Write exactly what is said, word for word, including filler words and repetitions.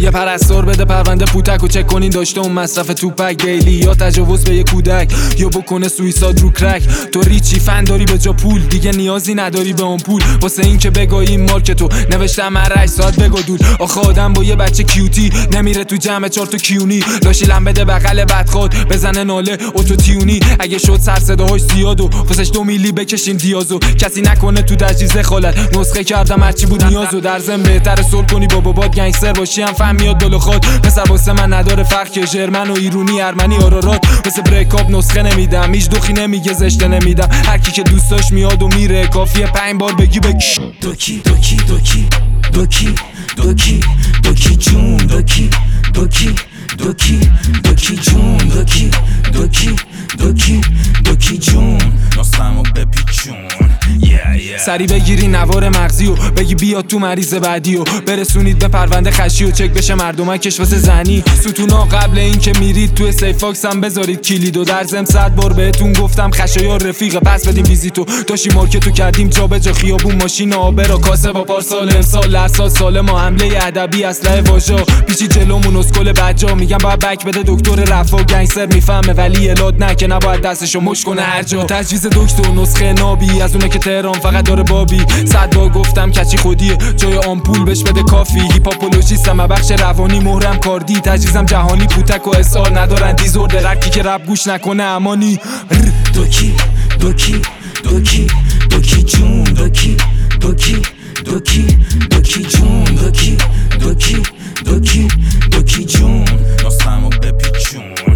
یه پرستار بده پرونده پوتک و چک کنین داشته اون مصرف توپک دیلی، یا تجاوز به یه کودک یا بکنه سویساد رو کرک. تو ریچی فن داری به جا پول، دیگه نیازی نداری به اون پول واسه این که بگایی مارک تو نوشتم هر هشت ساعت بگو دور. آخه آدم با یه بچه کیوتی نمیره تو جمع چهار تا کیونی، لاشی لم بده بغل بدخواد بزنه ناله اوتو تیونی. اگه شد سر صداهاش زیاد و واسش دو میلی بکشین دیازو، کسی نکنه تو تجهیز خالت نسخه کردم هرچی بود نیازو. در ضمن بهتره سول کنی با بابات گنگستر باشی هم فهم میاد دل خود. پسر واسه من نداره فرق که ژرمن و ایرونی ارمنی آرارات. واسه بریک اپ نسخه نمیدم، هیچ دوخی نمیگه زشته نمیدم. هر کی که دوستاش میاد و میره کافیه پنج بار بگی به دوکی دوکی دوکی دوکی دوکی دوکی جون دوکی دوکی دوکی دوکی جون دوکی دوکی دوکی دوکی جون ناستمو بپیچون. سری بگیری نوار مغزی و بگی بیاد تو مریض بعدی و برسونید به پرونده خشی و چک بشه مردمکش واسه زنی. ستونا قبل این که میرید توی سیفاکس هم بذارید کلیدو. در ضمن صد بار بهتون گفتم خشایار رفیقه پس بدیم ویزیتو. داشی مارکتو کردیم جا به جا خیابون ماشین آبرا کاسه با پارسال امسال لرسال سال ما حمله ادبی اسلحه واژا پیچی جلومون اسکل بجا. میگم باید بک بده دکتر رفا گنگستر میفهمه ولی الاد نه که نباید دستشو مش کنه هر جا. تجویز دکتر نسخه نابی از اونه که تهران فقط داره بابی. صد بار گفتم کچی خودیه جای آمپول بش بده کافی. هیپاپولوژیستم بخش روانی مهرم کاردی تجویزم جهانی پوتک و اسار ندارن دیزور درکی که رب گوش نکنه امانی. دوکی دوکی دوکی دوکی جون دوکی دوکی دوکی دوکی جون دوکی دوکی دوکی دوکی جون ناستمو بپیچون.